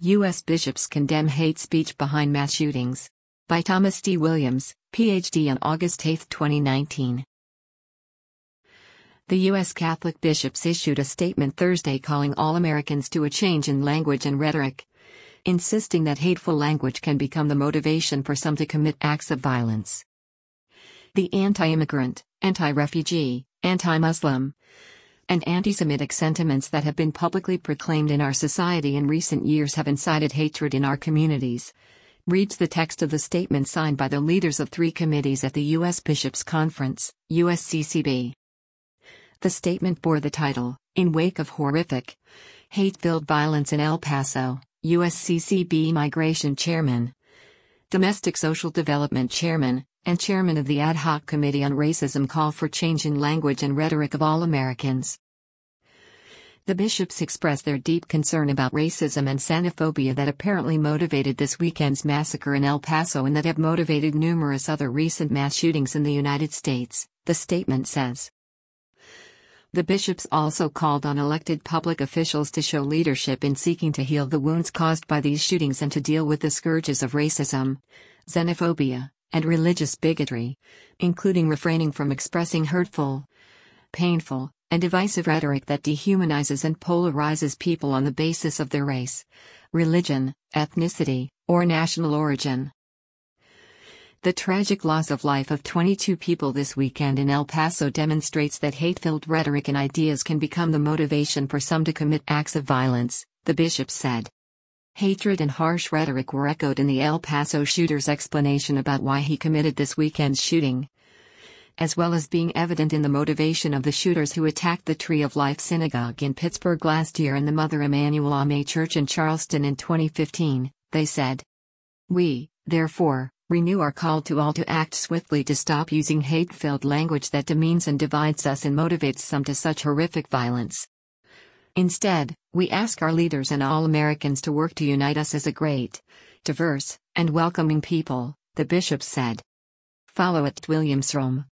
U.S. bishops condemn hate speech behind mass shootings. By Thomas D. Williams, Ph.D. on August 8, 2019. The U.S. Catholic bishops issued a statement Thursday calling all Americans to a change in language and rhetoric, insisting that hateful language can become the motivation for some to commit acts of violence. The anti-immigrant, anti-refugee, anti-Muslim, and anti-Semitic sentiments that have been publicly proclaimed in our society in recent years have incited hatred in our communities, reads the text of the statement signed by the leaders of 3 committees at the U.S. Bishops' Conference, USCCB. The statement bore the title, "In Wake of Horrific, Hate-Filled Violence in El Paso." USCCB Migration Chairman, Domestic Social Development Chairman, and Chairman of the Ad Hoc Committee on Racism call for change in language and rhetoric of all Americans. The bishops expressed their deep concern about racism and xenophobia that apparently motivated this weekend's massacre in El Paso and that have motivated numerous other recent mass shootings in the United States, the statement says. The bishops also called on elected public officials to show leadership in seeking to heal the wounds caused by these shootings and to deal with the scourges of racism, xenophobia, and religious bigotry, including refraining from expressing hurtful, painful, and divisive rhetoric that dehumanizes and polarizes people on the basis of their race, religion, ethnicity, or national origin. The tragic loss of life of 22 people this weekend in El Paso demonstrates that hate-filled rhetoric and ideas can become the motivation for some to commit acts of violence, the bishop said. Hatred and harsh rhetoric were echoed in the El Paso shooter's explanation about why he committed this weekend's shooting, as well as being evident in the motivation of the shooters who attacked the Tree of Life Synagogue in Pittsburgh last year and the Mother Emanuel Ame Church in Charleston in 2015, they said. We, therefore, renew our call to all to act swiftly to stop using hate-filled language that demeans and divides us and motivates some to such horrific violence. Instead, we ask our leaders and all Americans to work to unite us as a great, diverse, and welcoming people, the bishop said. Follow @WilliamsRome.